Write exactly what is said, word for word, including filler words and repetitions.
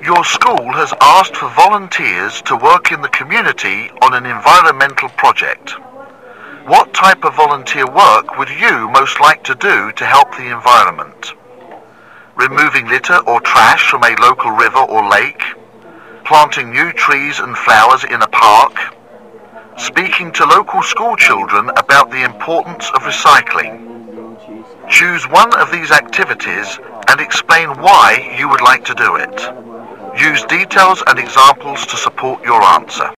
Your school has asked for volunteers to work in the community on an environmental project. What type of volunteer work would you most like to do to help the environment? Removing litter or trash from a local river or lake? Planting new trees and flowers in a park? Speaking to local school children about the importance of recycling? Choose one of these activities and explain why you would like to do it. Use details and examples to support your answer.